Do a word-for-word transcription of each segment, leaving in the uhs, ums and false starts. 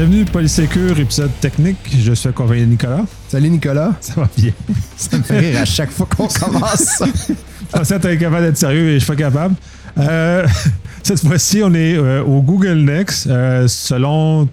Bienvenue Polysécure, épisode technique. Je suis accompagné de Nicolas. Salut Nicolas. Ça va bien. Ça me fait rire à chaque fois qu'on commence ça. Je pensais être capable d'être sérieux et je suis pas capable. Euh, cette fois-ci, on est euh, au Google Next. Euh, selon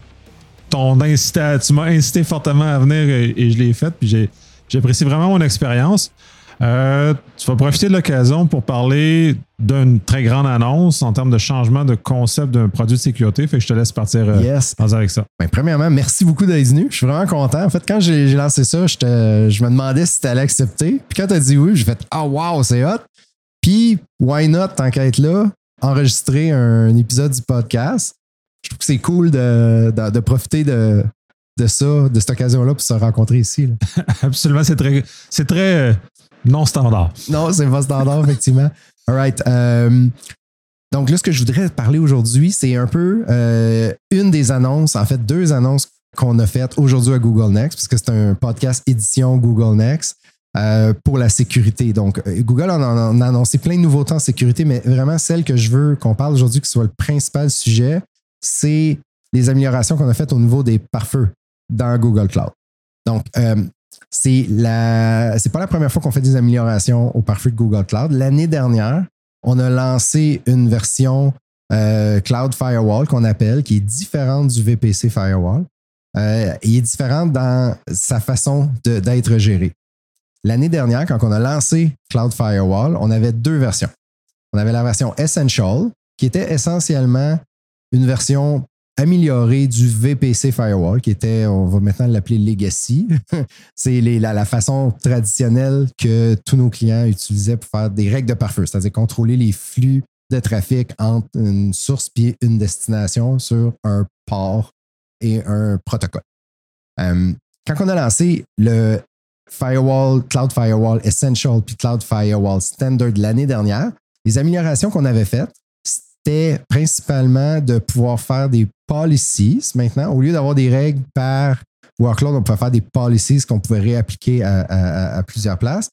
ton incita, tu m'as incité fortement à venir et, et je l'ai fait. Puis j'ai, j'apprécie vraiment mon expérience. Euh, tu vas profiter de l'occasion pour parler d'une très grande annonce en termes de changement de concept d'un produit de sécurité. Fait que je te laisse partir euh, yes. avec ça. Ben, premièrement, merci beaucoup d'être venu. Je suis vraiment content. En fait, quand j'ai, j'ai lancé ça, je, te, je me demandais si tu allais accepter. Puis quand tu as dit oui, j'ai fait « Ah, oh, wow, c'est hot! » Puis, why not, tant qu'à être là, enregistrer un épisode du podcast. Je trouve que c'est cool de, de, de profiter de, de ça, de cette occasion-là pour se rencontrer ici. Là. Absolument, c'est très, c'est très euh, non standard. Non, c'est pas standard, effectivement. All right. Euh, donc là, ce que je voudrais parler aujourd'hui, c'est un peu euh, une des annonces, en fait, deux annonces qu'on a faites aujourd'hui à Google Next, parce que c'est un podcast édition Google Next. Euh, pour la sécurité. Donc, Google en a, en a annoncé plein de nouveautés en sécurité, mais vraiment celle que je veux qu'on parle aujourd'hui, qui soit le principal sujet, c'est les améliorations qu'on a faites au niveau des pare-feux dans Google Cloud. Donc, euh, c'est la, c'est pas la première fois qu'on fait des améliorations aux pare-feux de Google Cloud. L'année dernière, on a lancé une version euh, Cloud Firewall qu'on appelle, qui est différente du V P C Firewall. Euh, et est différente dans sa façon de, d'être gérée. L'année dernière, quand on a lancé Cloud Firewall, on avait deux versions. On avait la version Essential, qui était essentiellement une version améliorée du V P C Firewall, qui était, on va maintenant l'appeler Legacy. C'est les, la, la façon traditionnelle que tous nos clients utilisaient pour faire des règles de pare-feu, c'est-à-dire contrôler les flux de trafic entre une source et une destination sur un port et un protocole. Euh, quand on a lancé le Firewall, Cloud Firewall Essential puis Cloud Firewall Standard l'année dernière, les améliorations qu'on avait faites, c'était principalement de pouvoir faire des policies maintenant. Au lieu d'avoir des règles par workload, on pouvait faire des policies qu'on pouvait réappliquer à, à, à plusieurs places.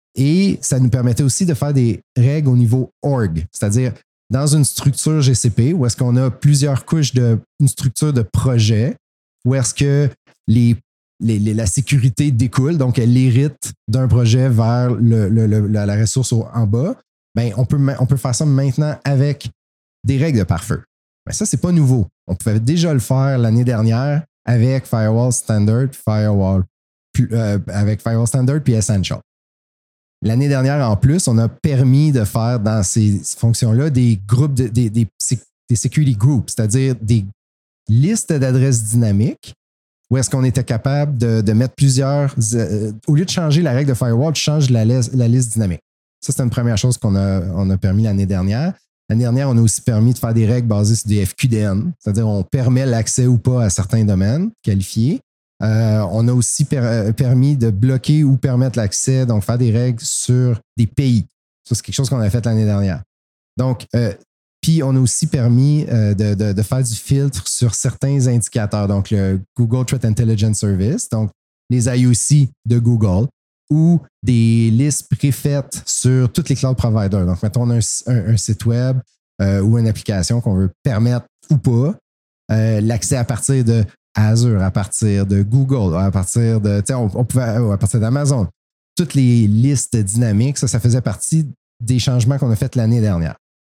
Et ça nous permettait aussi de faire des règles au niveau org, c'est-à-dire dans une structure G C P où est-ce qu'on a plusieurs couches de une structure de projet, où est-ce que les Les, les, la sécurité découle, donc elle hérite d'un projet vers le, le, le, la, la ressource au, en bas, ben on, peut, on peut faire ça maintenant avec des règles de pare-feu. Mais ça, c'est pas nouveau. On pouvait déjà le faire l'année dernière avec Firewall Standard, Firewall, euh, avec Firewall Standard puis Essential. L'année dernière, en plus, on a permis de faire dans ces fonctions-là des groupes, de, des, des, des security groups, c'est-à-dire des listes d'adresses dynamiques où est-ce qu'on était capable de, de mettre plusieurs... Euh, au lieu de changer la règle de firewall, tu changes la, la liste dynamique. Ça, c'est une première chose qu'on a, on a permis l'année dernière. L'année dernière, on a aussi permis de faire des règles basées sur des F Q D N, c'est-à-dire on permet l'accès ou pas à certains domaines qualifiés. Euh, on a aussi per, permis de bloquer ou permettre l'accès, donc faire des règles sur des pays. Ça, c'est quelque chose qu'on a fait l'année dernière. Donc, euh, Puis, on a aussi permis euh, de, de, de faire du filtre sur certains indicateurs, donc le Google Threat Intelligence Service, donc les I O C de Google, ou des listes préfaites sur tous les cloud providers. Donc, mettons, on a un, un, un site web euh, ou une application qu'on veut permettre ou pas euh, l'accès à partir de Azure, à partir de Google, à partir de, tu sais, on, on pouvait, à partir d'Amazon. Toutes les listes dynamiques, ça, ça faisait partie des changements qu'on a fait l'année dernière.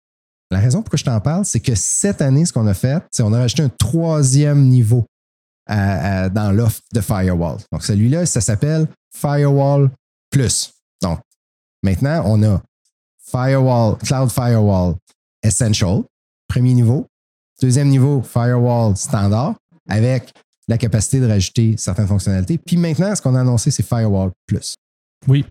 La raison pourquoi je t'en parle, c'est que cette année, ce qu'on a fait, c'est qu'on a rajouté un troisième niveau à, à, dans l'offre de Firewall. Donc, celui-là, ça s'appelle Firewall Plus. Donc, maintenant, on a Firewall, Cloud Firewall Essential, premier niveau. Deuxième niveau, Firewall Standard, avec la capacité de rajouter certaines fonctionnalités. Puis maintenant, ce qu'on a annoncé, c'est Firewall Plus. Oui.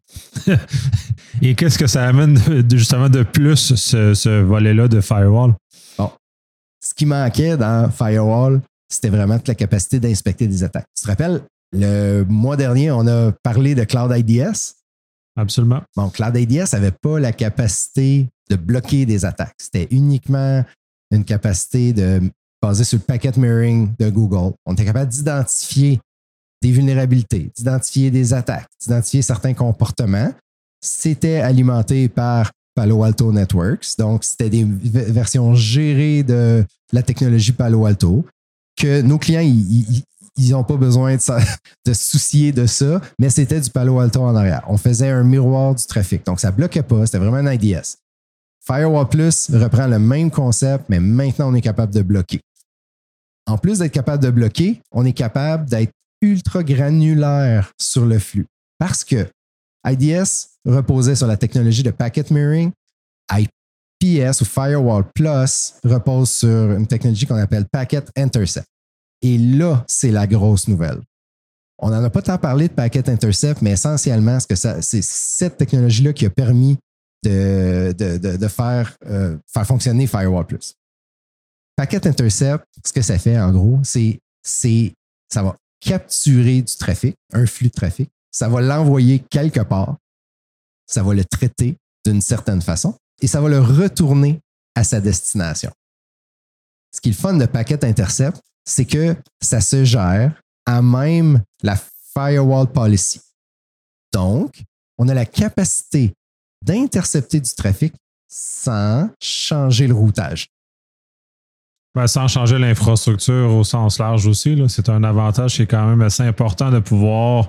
Et qu'est-ce que ça amène de, justement de plus, ce, ce volet-là de Firewall? Bon. Ce qui manquait dans Firewall, c'était vraiment toute la capacité d'inspecter des attaques. Tu te rappelles, le mois dernier, on a parlé de Cloud I D S. Absolument. Bon, Cloud I D S n'avait pas la capacité de bloquer des attaques. C'était uniquement une capacité de basée sur le packet mirroring de Google. On était capable d'identifier des vulnérabilités, d'identifier des attaques, d'identifier certains comportements. C'était alimenté par Palo Alto Networks. Donc, c'était des v- versions gérées de la technologie Palo Alto que nos clients, ils n'ont pas besoin de, ça, de se soucier de ça, mais c'était du Palo Alto en arrière. On faisait un miroir du trafic. Donc, ça ne bloquait pas. C'était vraiment un I D S. Firewall Plus reprend le même concept, mais maintenant, on est capable de bloquer. En plus d'être capable de bloquer, on est capable d'être ultra granulaire sur le flux. Parce que I D S reposait sur la technologie de packet mirroring, I P S ou Firewall Plus repose sur une technologie qu'on appelle Packet Intercept. Et là, c'est la grosse nouvelle. On n'en a pas tant parlé de Packet Intercept, mais essentiellement, ce que ça, c'est cette technologie-là qui a permis de, de, de, de faire, euh, faire fonctionner Firewall Plus. Packet Intercept, ce que ça fait en gros, c'est, c'est ça va capturer du trafic, un flux de trafic, ça va l'envoyer quelque part, ça va le traiter d'une certaine façon et ça va le retourner à sa destination. Ce qui est le fun de Packet Intercept, c'est que ça se gère à même la Firewall Policy. Donc, on a la capacité d'intercepter du trafic sans changer le routage. Ben, sans changer l'infrastructure au sens large aussi, là, c'est un avantage qui est quand même assez important de pouvoir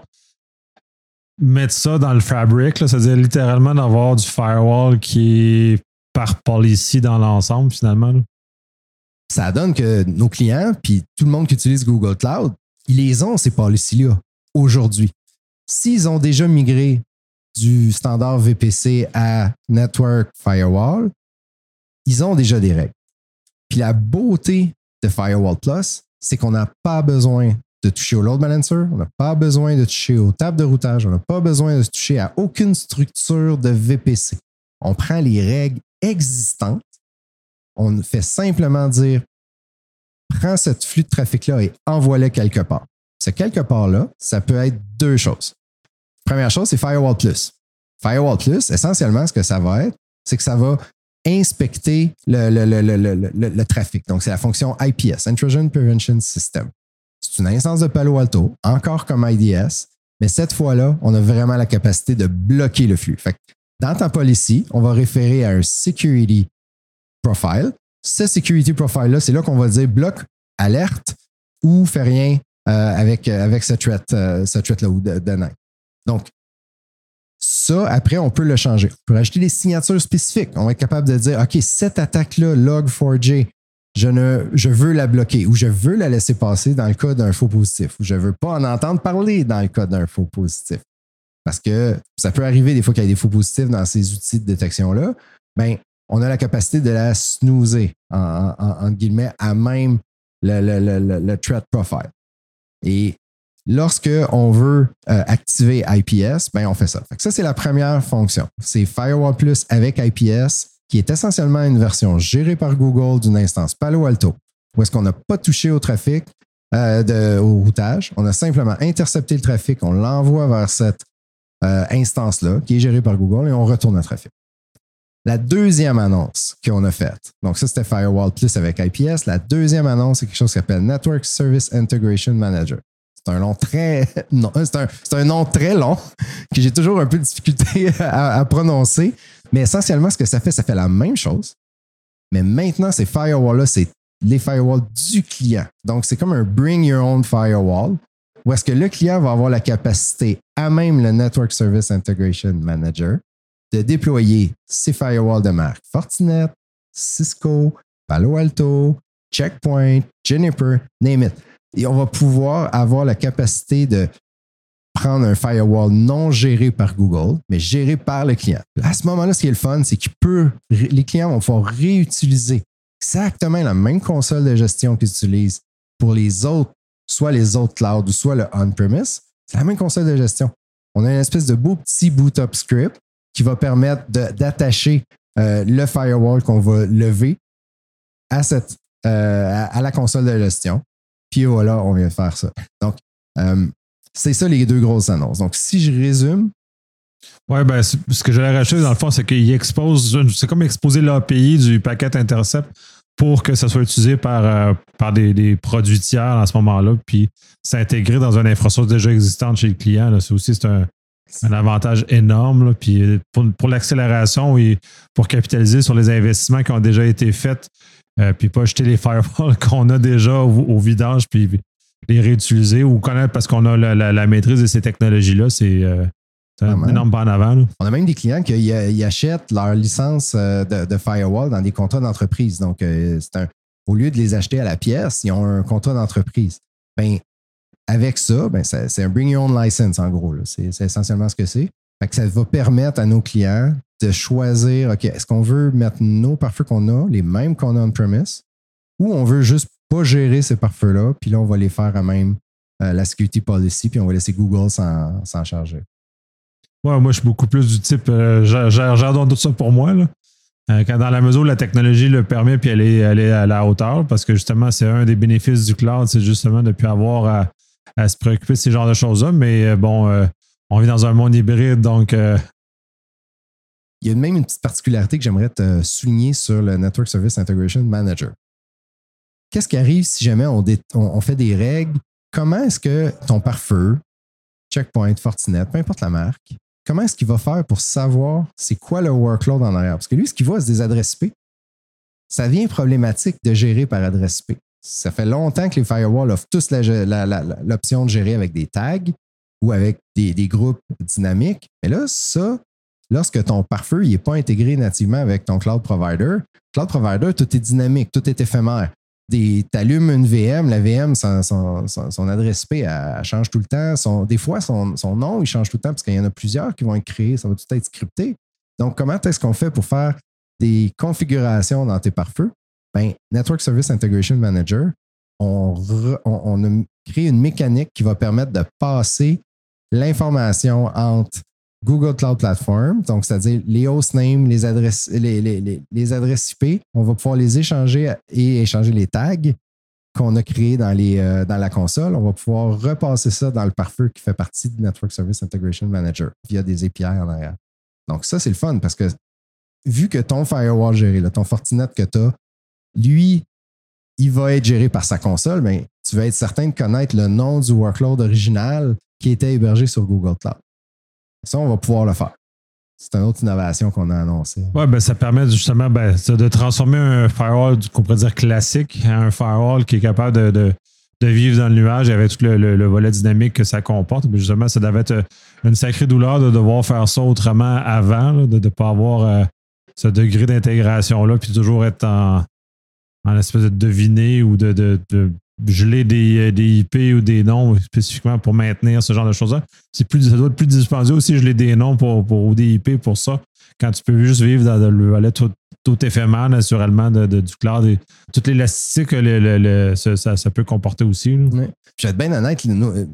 mettre ça dans le fabric, là, c'est-à-dire littéralement d'avoir du firewall qui est par policy dans l'ensemble finalement. Là. Ça donne que nos clients, puis tout le monde qui utilise Google Cloud, ils les ont ces policies-là aujourd'hui. S'ils ont déjà migré du standard V P C à Network Firewall, ils ont déjà des règles. Puis la beauté de Firewall Plus, c'est qu'on n'a pas besoin de toucher au load balancer, on n'a pas besoin de toucher aux tables de routage, on n'a pas besoin de toucher à aucune structure de V P C. On prend les règles existantes, on fait simplement dire prends ce flux de trafic-là et envoie-le quelque part. Ce quelque part-là, ça peut être deux choses. Première chose, c'est Firewall Plus. Firewall Plus, essentiellement, ce que ça va être, c'est que ça va inspecter le, le, le, le, le, le, le trafic. Donc, c'est la fonction I P S, Intrusion Prevention System. C'est une instance de Palo Alto, encore comme I D S, mais cette fois-là, on a vraiment la capacité de bloquer le flux. Fait que dans ta policy, on va référer à un Security Profile. Ce Security Profile-là, c'est là qu'on va dire bloque, alerte ou fais rien euh, avec, avec ce threat, euh, ce threat-là ou de, de night. Donc, ça, après, on peut le changer. On peut rajouter des signatures spécifiques. On va être capable de dire, OK, cette attaque-là, log four j, je, ne, je veux la bloquer ou je veux la laisser passer dans le cas d'un faux positif ou je ne veux pas en entendre parler dans le cas d'un faux positif. Parce que ça peut arriver des fois qu'il y a des faux positifs dans ces outils de détection-là. Bien, on a la capacité de la snoozer, en, en, en guillemets, à même le, le, le, le threat profile. Et lorsque on veut euh, activer I P S, ben on fait ça. Fait que ça, c'est la première fonction. C'est Firewall Plus avec I P S, qui est essentiellement une version gérée par Google d'une instance Palo Alto, où est-ce qu'on n'a pas touché au trafic, euh, de, au routage. On a simplement intercepté le trafic, on l'envoie vers cette euh, instance-là, qui est gérée par Google, et on retourne le trafic. La deuxième annonce qu'on a faite, donc ça, c'était Firewall Plus avec I P S. La deuxième annonce, c'est quelque chose qui s'appelle Network Service Integration Manager. C'est un nom très non, c'est un, c'est un nom très long que j'ai toujours un peu de difficulté à, à prononcer. Mais essentiellement, ce que ça fait, ça fait la même chose. Mais maintenant, ces firewalls-là, c'est les firewalls du client. Donc, c'est comme un bring your own firewall où est-ce que le client va avoir la capacité, à même le Network Service Integration Manager, de déployer ses firewalls de marque Fortinet, Cisco, Palo Alto, Checkpoint, Juniper, name it. Et on va pouvoir avoir la capacité de prendre un firewall non géré par Google, mais géré par le client. À ce moment-là, ce qui est le fun, c'est que les clients vont pouvoir réutiliser exactement la même console de gestion qu'ils utilisent pour les autres, soit les autres clouds ou soit le on-premise. C'est la même console de gestion. On a une espèce de beau petit boot-up script qui va permettre de, d'attacher euh, le firewall qu'on va lever à, cette, euh, à, à la console de gestion. Puis voilà, on vient de faire ça. Donc, euh, c'est ça les deux grosses annonces. Donc, si je résume. Oui, ben, ce que j'allais rajouter dans le fond, c'est qu'il expose, c'est comme exposer l'A P I du Packet Intercept pour que ça soit utilisé par, euh, par des, des produits tiers à ce moment-là, puis s'intégrer dans une infrastructure déjà existante chez le client. Là. C'est aussi c'est un, un avantage énorme. Là. Puis pour, pour l'accélération et pour capitaliser sur les investissements qui ont déjà été faits Euh, puis pas jeter les firewalls qu'on a déjà au, au vidange, puis les réutiliser ou connaître parce qu'on a la, la, la maîtrise de ces technologies-là. C'est, euh, c'est un énorme pas en avant. Là. On a même des clients qui ils achètent leur licence de, de firewall dans des contrats d'entreprise. Donc, euh, c'est un, au lieu de les acheter à la pièce, ils ont un contrat d'entreprise. Ben, avec ça, ben, ça, c'est un bring your own license, en gros. Là. C'est, c'est essentiellement ce que c'est. Fait que ça va permettre à nos clients de choisir, OK, est-ce qu'on veut mettre nos pare-feux qu'on a, les mêmes qu'on a on-premise, ou on veut juste pas gérer ces pare-feux-là, puis là, on va les faire à même euh, la security policy, puis on va laisser Google s'en, s'en charger. Ouais, moi, je suis beaucoup plus du type, euh, j'adore tout ça pour moi, là. Euh, quand dans la mesure où la technologie le permet, puis elle est, elle est à la hauteur, parce que justement, c'est un des bénéfices du cloud, c'est justement de ne plus avoir à, à se préoccuper de ces genres de choses-là, mais euh, bon, euh, on vit dans un monde hybride, donc... Euh... Il y a même une petite particularité que j'aimerais te souligner sur le Network Service Integration Manager. Qu'est-ce qui arrive si jamais on, dé- on, on fait des règles? Comment est-ce que ton pare-feu, Checkpoint, Fortinet, peu importe la marque, comment est-ce qu'il va faire pour savoir c'est quoi le workload en arrière? Parce que lui, ce qu'il voit, c'est des adresses I P. Ça devient problématique de gérer par adresse I P. Ça fait longtemps que les firewalls offrent tous la, la, la, l'option de gérer avec des tags ou avec des, des groupes dynamiques. Mais là, ça, lorsque ton pare-feu n'est pas intégré nativement avec ton cloud provider, cloud provider, tout est dynamique, tout est éphémère. Tu allumes une V M, la V M, son, son, son, son adresse I P, elle, elle change tout le temps. Son, des fois, son, son nom, il change tout le temps parce qu'il y en a plusieurs qui vont être créés. Ça va tout être scripté. Donc, comment est-ce qu'on fait pour faire des configurations dans tes pare-feux? Ben, Network Service Integration Manager, on, re, on, on a créé une mécanique qui va permettre de passer l'information entre Google Cloud Platform, donc c'est-à-dire les hostnames, les adresses, les, les, les, les adresses I P, on va pouvoir les échanger et échanger les tags qu'on a créés dans, les, euh, dans la console. On va pouvoir repasser ça dans le pare-feu qui fait partie du Network Service Integration Manager via des A P I en arrière. Donc ça, c'est le fun parce que vu que ton firewall géré, là, ton Fortinet que tu as, lui, il va être géré par sa console, mais tu vas être certain de connaître le nom du workload original qui était hébergé sur Google Cloud. Ça, on va pouvoir le faire. C'est une autre innovation qu'on a annoncée. Oui, ben, ça permet justement ben, de transformer un firewall qu'on pourrait dire classique en un firewall qui est capable de, de, de vivre dans le nuage avec tout le, le, le volet dynamique que ça comporte. Mais justement, ça devait être une sacrée douleur de devoir faire ça autrement avant, là, de ne pas avoir euh, ce degré d'intégration-là, puis toujours être en, en espèce de deviner ou de, de, de geler des, des I P ou des noms spécifiquement pour maintenir ce genre de choses-là. C'est plus, ça doit être plus dispendieux aussi, geler des noms pour, pour, ou des I P pour ça, quand tu peux juste vivre dans le volet tout, tout éphémère, naturellement, de, de, du cloud et toute l'élasticité que le, le, le, ça, ça, ça peut comporter aussi. Oui. Je vais être bien honnête,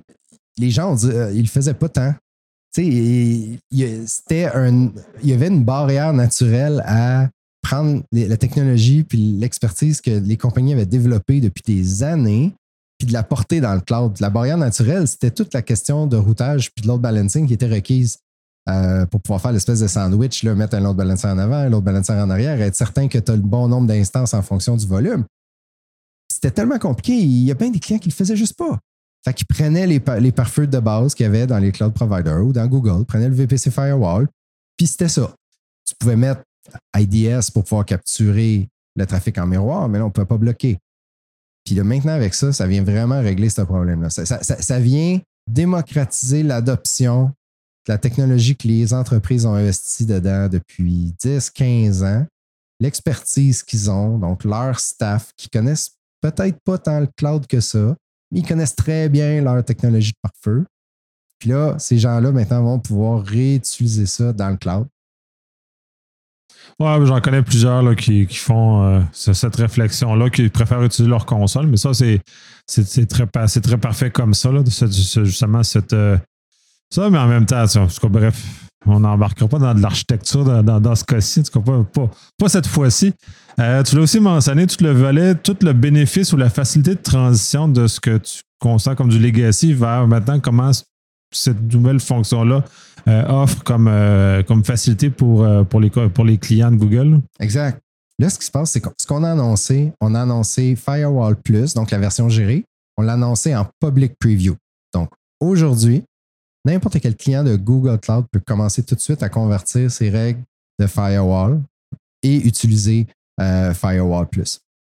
les gens, on dit, euh, ils ne le faisaient pas tant. Tu sais, il, il, c'était un, il y avait une barrière naturelle à prendre la technologie puis l'expertise que les compagnies avaient développée depuis des années puis de la porter dans le cloud. La barrière naturelle, c'était toute la question de routage puis de load balancing qui était requise euh, pour pouvoir faire l'espèce de sandwich, là, mettre un load balancer en avant, un load balancer en arrière, être certain que tu as le bon nombre d'instances en fonction du volume. C'était tellement compliqué, il y a bien des clients qui ne le faisaient juste pas. Fait qu'ils prenaient les, les pare-feux de base qu'il y avait dans les cloud providers ou dans Google, prenaient le V P C Firewall, puis c'était ça. Tu pouvais mettre I D S pour pouvoir capturer le trafic en miroir, mais là, on ne peut pas bloquer. Puis là, maintenant, avec ça, ça vient vraiment régler ce problème-là. Ça, ça, ça, ça vient démocratiser l'adoption de la technologie que les entreprises ont investi dedans depuis dix, quinze ans, l'expertise qu'ils ont, donc leur staff, qui connaissent peut-être pas tant le cloud que ça, mais ils connaissent très bien leur technologie de pare-feu. Puis là, ces gens-là, maintenant, vont pouvoir réutiliser ça dans le cloud. Ouais, j'en connais plusieurs là, qui, qui font euh, cette réflexion-là, qui préfèrent utiliser leur console, mais ça, c'est, c'est, c'est, très, c'est très parfait comme ça, là, justement, cette, euh, ça, mais en même temps, en tout cas, bref, on n'embarquera pas dans de l'architecture dans, dans, dans ce cas-ci, en tout cas, pas, pas, pas cette fois-ci. Euh, tu l'as aussi mentionné, tout le volet, tout le bénéfice ou la facilité de transition de ce que tu constates comme du legacy vers maintenant comment cette nouvelle fonction-là euh, offre comme, euh, comme facilité pour, euh, pour, les, pour les clients de Google. Exact. Là, ce qui se passe, c'est que ce qu'on a annoncé, on a annoncé Firewall Plus, donc la version gérée, on l'a annoncé en public preview. Donc, aujourd'hui, n'importe quel client de Google Cloud peut commencer tout de suite à convertir ses règles de Firewall et utiliser euh, Firewall Plus.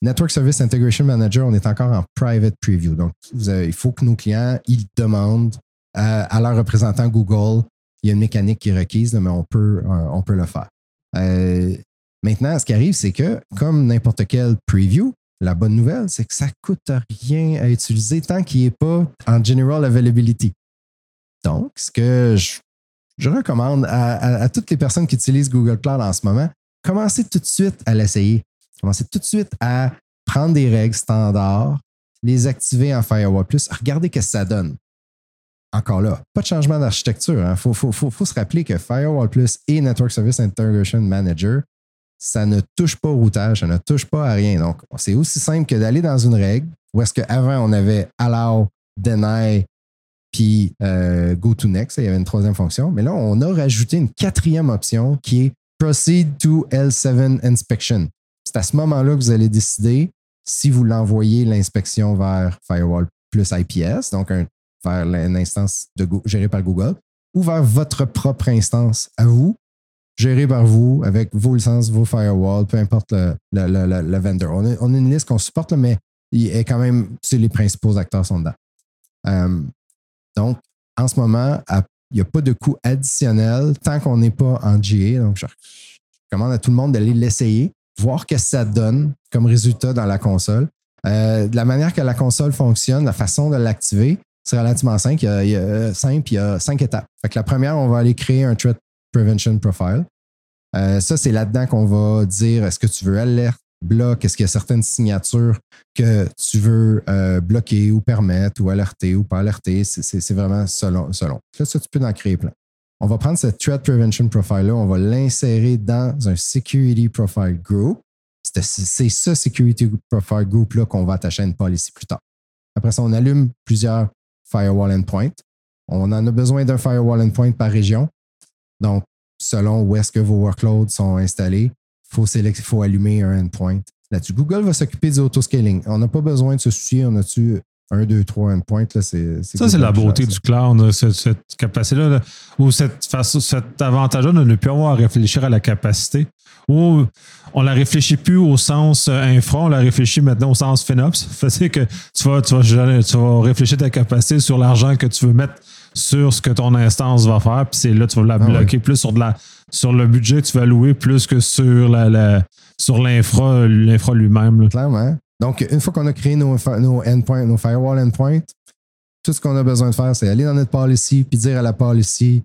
Network Service Integration Manager, on est encore en private preview. Donc, vous avez, il faut que nos clients ils demandent à, à leur représentant Google. Il y a une mécanique qui est requise, mais on peut, on peut le faire. Euh, maintenant, ce qui arrive, c'est que, comme n'importe quel preview, la bonne nouvelle, c'est que ça ne coûte rien à utiliser tant qu'il n'est pas en General Availability. Donc, ce que je, je recommande à, à, à toutes les personnes qui utilisent Google Cloud en ce moment, commencez tout de suite à l'essayer. Commencez tout de suite à prendre des règles standards, les activer en Firewall Plus, regardez ce que ça donne. Encore là, pas de changement d'architecture. Il hein. faut, faut, faut, faut se rappeler que Firewall Plus et Network Service Integration Manager, ça ne touche pas au routage, ça ne touche pas à rien. Donc, c'est aussi simple que d'aller dans une règle où est-ce qu'avant, on avait Allow, Deny, puis euh, Go to Next. Il y avait une troisième fonction. Mais là, on a rajouté une quatrième option qui est Proceed to L sept Inspection. C'est à ce moment-là que vous allez décider si vous l'envoyez l'inspection vers Firewall Plus I P S, donc un vers une instance de, gérée par Google, ou vers votre propre instance à vous, gérée par vous, avec vos licences, vos firewalls, peu importe le, le, le, le, le vendor. On a, on a une liste qu'on supporte, là, mais il est quand même, c'est les principaux acteurs sont dedans. Euh, donc, en ce moment, il n'y a pas de coût additionnel tant qu'on n'est pas en G A. Donc, je recommande à tout le monde d'aller l'essayer, voir ce que ça donne comme résultat dans la console. Euh, de la manière que la console fonctionne, la façon de l'activer, c'est relativement simple. Il y a, il y a, simple, il y a cinq étapes. Fait que la première, on va aller créer un Threat Prevention Profile. Euh, ça, c'est là-dedans qu'on va dire est-ce que tu veux alerte, bloc, est-ce qu'il y a certaines signatures que tu veux euh, bloquer ou permettre ou alerter ou pas alerter. C'est, c'est, c'est vraiment selon, selon. Là, ça, tu peux en créer plein. On va prendre ce Threat Prevention Profile-là, on va l'insérer dans un Security Profile Group. C'est, c'est ce Security Profile Group-là qu'on va attacher à une policy plus tard. Après ça, on allume plusieurs Firewall Endpoint. On en a besoin d'un Firewall Endpoint par région. Donc, selon où est-ce que vos workloads sont installés, il faut, sélect- faut allumer un endpoint là-dessus. Google va s'occuper du auto-scaling. On n'a pas besoin de se soucier. On a-tu un, deux, trois endpoints? Là, c'est, c'est ça, c'est la beauté du cloud, cette, cette capacité-là, là, ou cette, cet avantage-là de ne plus avoir à réfléchir à la capacité. Ou on la réfléchit plus au sens infra, on la réfléchit maintenant au sens FinOps. Fait que tu vas, tu, vas, tu vas réfléchir ta capacité sur l'argent que tu veux mettre sur ce que ton instance va faire, puis c'est là tu vas la bloquer ah oui. plus sur de la sur le budget que tu vas allouer plus que sur la, la sur l'infra, l'infra lui-même. Là. Clairement. Donc, une fois qu'on a créé nos, nos endpoints, nos firewall endpoints, tout ce qu'on a besoin de faire, c'est aller dans notre policy puis dire à la policy,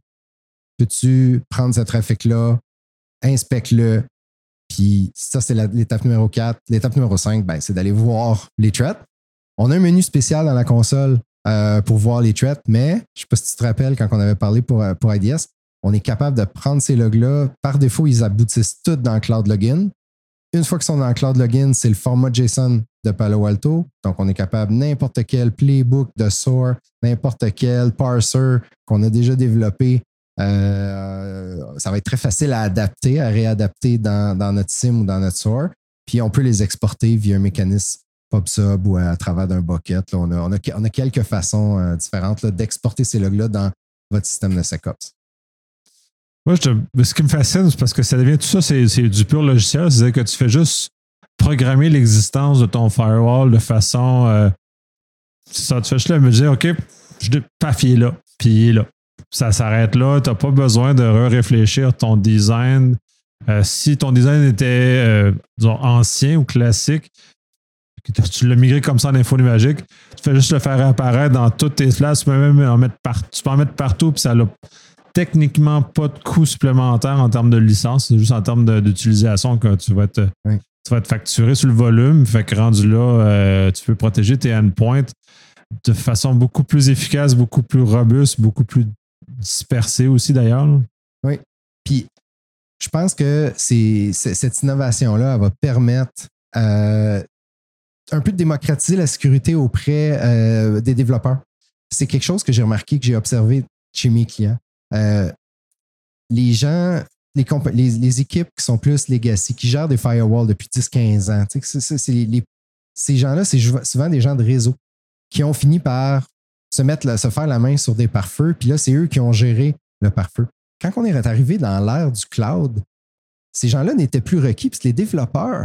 peux-tu prendre ce trafic-là, inspecte-le. Puis ça, c'est la, l'étape numéro quatre. L'étape numéro cinq, ben, c'est d'aller voir les threats. On a un menu spécial dans la console euh, pour voir les threats, mais je ne sais pas si tu te rappelles, quand on avait parlé pour, pour I D S, on est capable de prendre ces logs-là. Par défaut, ils aboutissent tous dans Cloud Login. Une fois qu'ils sont dans Cloud Login, c'est le format JSON de Palo Alto. Donc, on est capable n'importe quel playbook de S O A R, n'importe quel parser qu'on a déjà développé. Euh, ça va être très facile à adapter, à réadapter dans, dans notre S I M ou dans notre S O A R. Puis, on peut les exporter via un mécanisme PubSub ou à travers d'un bucket. Là, on, a, on, a, on a quelques façons euh, différentes là, d'exporter ces logs-là dans votre système de SecOps. Moi, je te, ce qui me fascine, c'est parce que ça devient tout ça, c'est, c'est du pur logiciel. C'est-à-dire que tu fais juste programmer l'existence de ton firewall de façon. Euh, ça, tu fais juste là me dire, OK, je paf, il est là, puis il est là. Ça s'arrête là. Tu n'as pas besoin de réfléchir ton design. Euh, si ton design était euh, disons, ancien ou classique, tu l'as migré comme ça en infonuagique, tu fais juste le faire apparaître dans toutes tes places. Tu peux même en mettre partout. Tu peux en mettre partout, puis ça n'a techniquement pas de coût supplémentaire en termes de licence. C'est juste en termes de, d'utilisation que tu vas être, oui. tu vas être facturé sur le volume. Fait que rendu là, euh, tu peux protéger tes endpoints de façon beaucoup plus efficace, beaucoup plus robuste, beaucoup plus dispersée aussi d'ailleurs. Là. Oui. Puis, je pense que c'est, c'est, cette innovation-là, elle va permettre euh, un peu de démocratiser la sécurité auprès euh, des développeurs. C'est quelque chose que j'ai remarqué, que j'ai observé chez mes clients. Euh, les gens, les, comp- les, les équipes qui sont plus legacy, qui gèrent des firewalls depuis dix à quinze ans, c'est, c'est, c'est les, les, ces gens-là, c'est souvent des gens de réseau qui ont fini par se, mettre la, se faire la main sur des pare-feux, puis là, c'est eux qui ont géré le pare-feu. Quand on est arrivé dans l'ère du cloud, ces gens-là n'étaient plus requis, puis les développeurs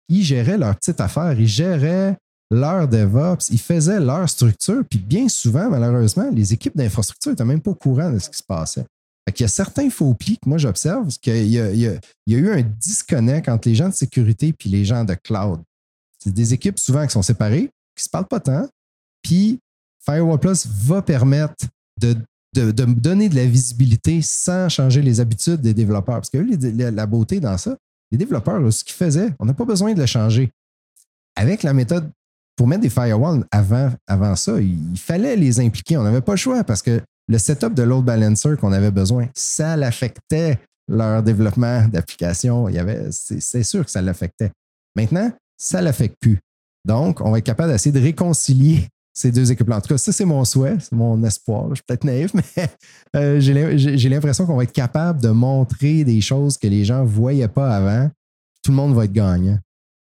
ils géraient leur petite affaire, ils géraient leur DevOps, ils faisaient leur structure, puis bien souvent, malheureusement, les équipes d'infrastructure n'étaient même pas au courant de ce qui se passait. Fait qu'il y a certains faux plis que moi j'observe, qu'il y a, il y a, il y a eu un disconnect entre les gens de sécurité et les gens de cloud. C'est des équipes souvent qui sont séparées, qui ne se parlent pas tant, puis Firewall Plus va permettre de, de, de donner de la visibilité sans changer les habitudes des développeurs. Parce que les, la, la beauté dans ça, les développeurs, ce qu'ils faisaient, on n'a pas besoin de le changer. Avec la méthode, pour mettre des firewalls avant, avant ça, il, il fallait les impliquer. On n'avait pas le choix parce que le setup de load balancer qu'on avait besoin, ça l'affectait leur développement d'application. Il y avait, c'est, c'est sûr que ça l'affectait. Maintenant, ça ne l'affecte plus. Donc, on va être capable d'essayer de réconcilier ces deux équipes-là. En tout cas, ça, c'est mon souhait, c'est mon espoir. Je suis peut-être naïf, mais euh, j'ai, j'ai l'impression qu'on va être capable de montrer des choses que les gens ne voyaient pas avant. Tout le monde va être gagnant.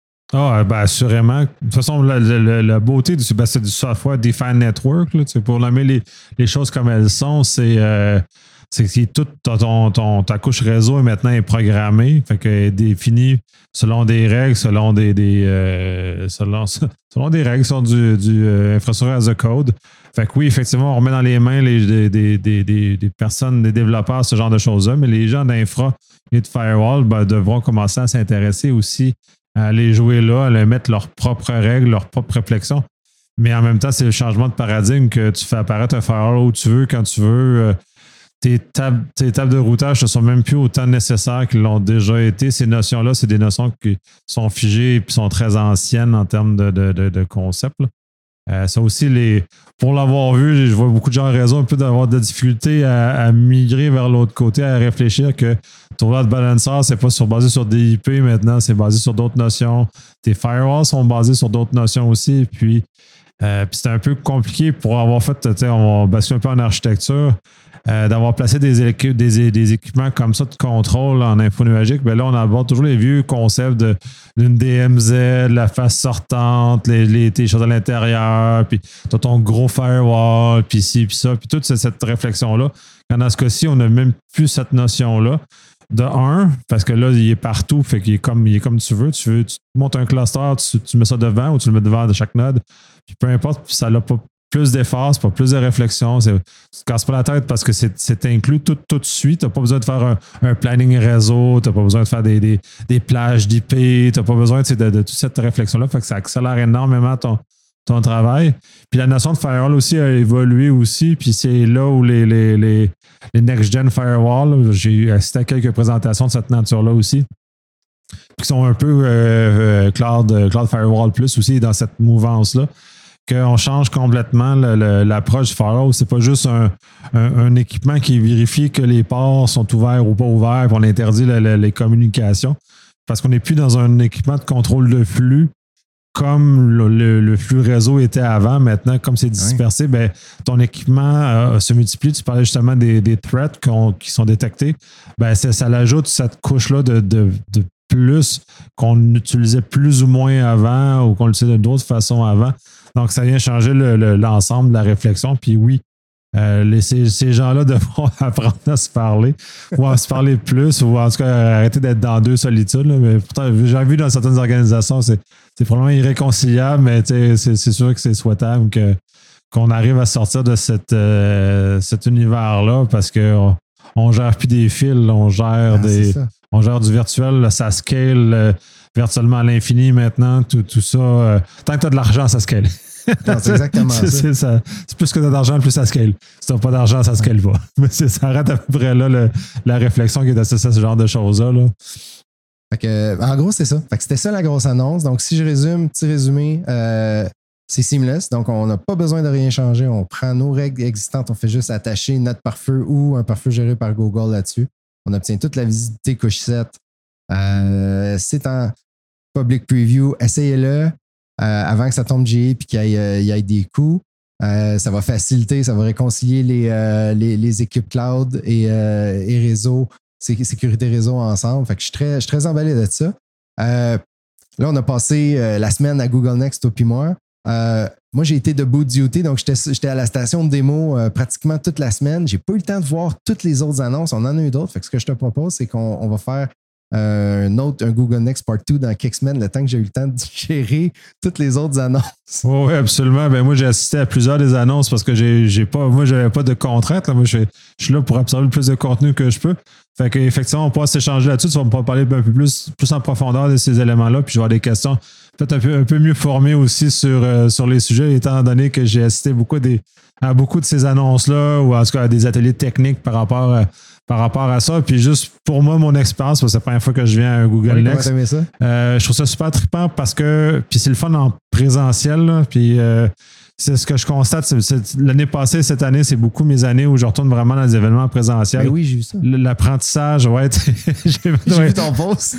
Ah, ben assurément. De toute façon, la, la, la beauté du, ben, c'est du software Defined Network. Là, pour nommer les, les choses comme elles sont, c'est, euh, c'est que toute ton, ton, ta couche réseau est maintenant est programmée. Fait qu'elle est définie selon des règles, selon des, des euh, selon, selon des règles, selon du, du euh, infrastructure as a code. Fait que oui, effectivement, on remet dans les mains les, des, des, des, des, des personnes, des développeurs, ce genre de choses-là, mais les gens d'infra et de firewall ben, devront commencer à s'intéresser aussi à aller jouer là, à aller mettre leurs propres règles, leurs propres réflexions. Mais en même temps, c'est le changement de paradigme que tu fais apparaître un firewall où tu veux, quand tu veux. Tes tables, tes tables de routage ne sont même plus autant nécessaires qu'ils l'ont déjà été. Ces notions-là, c'est des notions qui sont figées et qui sont très anciennes en termes de, de, de, de concept. Euh, ça aussi, les, pour l'avoir vu, je vois beaucoup de gens en raison un peu d'avoir de la difficulté à, à migrer vers l'autre côté, à réfléchir que ton load balancer, c'est pas sur, basé sur des I P maintenant, c'est basé sur d'autres notions. Tes firewalls sont basés sur d'autres notions aussi. Puis, euh, puis c'est un peu compliqué pour avoir fait, tu sais, on va basculer un peu en architecture. Euh, d'avoir placé des, équ- des, des équipements comme ça de contrôle en info nuagique, ben là, on aborde toujours les vieux concepts de, d'une D M Z, la face sortante, les, les, tes choses à l'intérieur, puis tu as ton gros firewall, puis ci, puis ça, puis toute cette, cette réflexion-là. Quand dans ce cas-ci, on n'a même plus cette notion-là. De un, parce que là, il est partout, fait qu'il est comme, il est comme tu veux. Tu veux, tu montes un cluster, tu, tu mets ça devant ou tu le mets devant de chaque node, puis peu importe, puis ça n'a pas plus d'efforts, c'est pas plus de réflexion. C'est, tu te casses pas la tête parce que c'est, c'est inclus tout, tout de suite. Tu n'as pas besoin de faire un, un planning réseau, tu n'as pas besoin de faire des, des, des plages d'I P, tu n'as pas besoin de, de, de toute cette réflexion-là. Fait que ça accélère énormément ton, ton travail. Puis la notion de firewall aussi a évolué aussi. Puis c'est là où les, les, les, les next-gen firewall, j'ai assisté à quelques présentations de cette nature-là aussi, qui sont un peu euh, cloud, cloud Firewall Plus aussi dans cette mouvance-là. Qu'on change complètement le, le, l'approche du firewall. C'est pas juste un, un, un équipement qui vérifie que les ports sont ouverts ou pas ouverts, puis on interdit le, le, les communications. Parce qu'on n'est plus dans un équipement de contrôle de flux comme le, le, le flux réseau était avant. Maintenant, comme c'est dispersé, oui. ben, ton équipement euh, se multiplie. Tu parlais justement des, des threats qui sont détectés. Ben, ça, ça l'ajoute cette couche-là de, de, de plus qu'on utilisait plus ou moins avant ou qu'on utilisait d'autres façons avant. Donc, ça vient changer le, le, l'ensemble de la réflexion. Puis oui, euh, les, ces, ces gens-là devront apprendre à se parler ou à se parler plus ou en tout cas arrêter d'être dans deux solitudes. Là. Mais pourtant, j'ai vu dans certaines organisations, c'est, c'est probablement irréconciliable, mais c'est, c'est sûr que c'est souhaitable que, qu'on arrive à sortir de cette, euh, cet univers-là parce qu'on on gère plus des fils, on gère, ah, des, on gère du virtuel, ça scale euh, virtuellement à l'infini maintenant, tout, tout ça. Euh, tant que tu as de l'argent, ça scale. Non, c'est exactement c'est, ça. C'est, ça. C'est plus que tu as d'argent, plus ça scale. Si tu n'as pas d'argent, ça scale pas. Mais c'est, ça arrête à peu près là le, la réflexion qui est associée à ce genre de choses-là. Là. Fait que, en gros, c'est ça. Fait que c'était ça la grosse annonce. Donc, si je résume, petit résumé, euh, c'est seamless. Donc, on n'a pas besoin de rien changer. On prend nos règles existantes, on fait juste attacher notre pare-feu ou un pare-feu géré par Google là-dessus. On obtient toute la visibilité couche sept. Euh, c'est en public preview. Essayez-le. Euh, avant que ça tombe G A et qu'il y ait, euh, il y ait des coûts. Euh, ça va faciliter, ça va réconcilier les, euh, les, les équipes cloud et, euh, et réseau, sécurité réseau ensemble. Fait que je suis très, je suis très emballé de ça. Euh, là, on a passé euh, la semaine à Google Next, toi puis moi. Euh, moi, j'ai été de boot duty, donc j'étais, j'étais à la station de démo euh, pratiquement toute la semaine. J'ai pas eu le temps de voir toutes les autres annonces. On en a eu d'autres. Fait que ce que je te propose, c'est qu'on on va faire euh, un autre, un Google Next Part deux dans quelques semaines, le temps que j'ai eu le temps de gérer toutes les autres annonces. Oh, oui, absolument. Ben, moi, j'ai assisté à plusieurs des annonces parce que j'ai, j'ai pas, moi, j'avais pas de contraintes. Là. Moi, je, je suis là pour absorber le plus de contenu que je peux. Fait qu'effectivement, on pourra s'échanger là-dessus. Tu vas me parler un peu plus, plus en profondeur de ces éléments-là. Puis je vais avoir des questions peut-être un peu, un peu mieux formées aussi sur, euh, sur les sujets, étant donné que j'ai assisté beaucoup des, à beaucoup de ces annonces-là ou en tout cas à des ateliers techniques par rapport à, par rapport à ça. Puis juste pour moi, mon expérience, parce que c'est la première fois que je viens à un Google Oui, Next. comment t'aimais ça? Euh, je trouve ça super trippant parce que, puis c'est le fun en présentiel, là, puis euh, c'est ce que je constate. C'est, c'est, l'année passée, cette année, c'est beaucoup mes années où je retourne vraiment dans des événements présentiels. Ben oui, j'ai vu ça. L'apprentissage, ouais. j'ai j'ai ouais. vu ton post.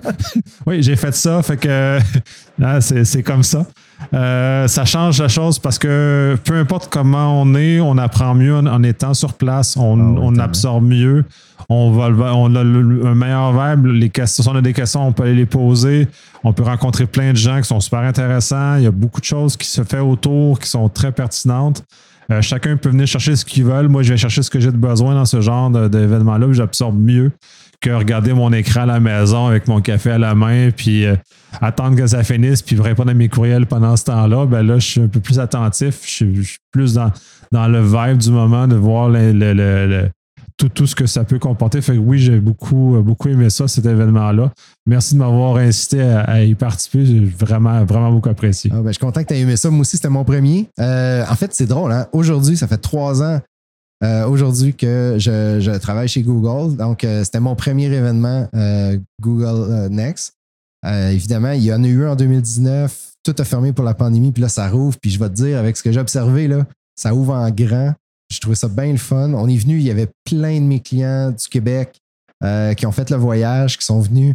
Oui, j'ai fait ça. Fait que là, c'est, c'est comme ça. Euh, ça change la chose parce que peu importe comment on est, on apprend mieux en, en étant sur place. On, oh, on absorbe mieux. On, va, on a le, un meilleur vibe. Les questions, si on a des questions, on peut aller les poser. On peut rencontrer plein de gens qui sont super intéressants. Il y a beaucoup de choses qui se font autour qui sont très pertinentes. Euh, chacun peut venir chercher ce qu'il veut. Moi, je vais chercher ce que j'ai de besoin dans ce genre de, d'événement-là. J'absorbe mieux que regarder mon écran à la maison avec mon café à la main puis euh, attendre que ça finisse puis répondre à mes courriels pendant ce temps-là. Ben là, je suis un peu plus attentif. Je suis, je suis plus dans, dans le vibe du moment de voir le, le, le, le, tout, tout ce que ça peut comporter. Fait que oui, j'ai beaucoup, beaucoup aimé ça, cet événement-là. Merci de m'avoir incité à, à y participer. J'ai vraiment, vraiment beaucoup apprécié. Ah ben, je suis content que tu aies aimé ça. Moi aussi, c'était mon premier. Euh, en fait, c'est drôle. Hein? Aujourd'hui, ça fait trois ans Euh, aujourd'hui que je, je travaille chez Google. Donc, euh, c'était mon premier événement euh, Google euh, Next. Euh, évidemment, il y en a eu en deux mille dix-neuf. Tout a fermé pour la pandémie. Puis là, ça rouvre. Puis je vais te dire, avec ce que j'ai observé, là, ça ouvre en grand. Je trouvais ça bien le fun. On est venu, il y avait plein de mes clients du Québec euh, qui ont fait le voyage, qui sont venus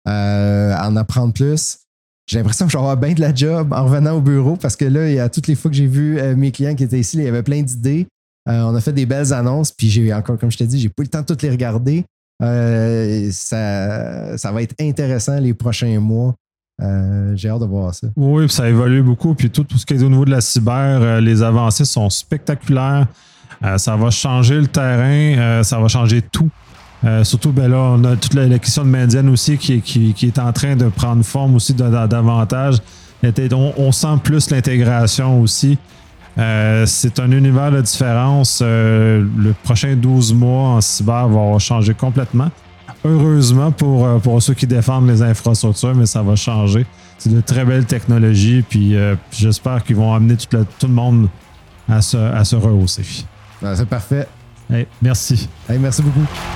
euh, en apprendre plus. J'ai l'impression que je vais avoir bien de la job en revenant au bureau parce que là, il y a toutes les fois que j'ai vu euh, mes clients qui étaient ici, là, il y avait plein d'idées. Euh, on a fait des belles annonces, puis j'ai encore, comme je t'ai dit, j'ai pas eu le temps de toutes les regarder. Euh, ça, ça va être intéressant les prochains mois. Euh, j'ai hâte de voir ça. Oui, ça évolue beaucoup. Puis tout, tout ce qui est au niveau de la cyber, euh, les avancées sont spectaculaires. Euh, ça va changer le terrain, euh, ça va changer tout. Euh, surtout, ben là, on a toute la, la question de Mandiant aussi qui, qui, qui est en train de prendre forme aussi de, de, davantage. On, on sent plus l'intégration aussi. Euh, c'est un univers de différence. Euh, le prochain douze mois en cyber va changer complètement. Heureusement pour, pour ceux qui défendent les infrastructures, mais ça va changer. C'est de très belles technologies, puis euh, j'espère qu'ils vont amener tout le, tout le monde à se, à se rehausser. Ah, c'est parfait. Hey, merci. Hey, merci beaucoup.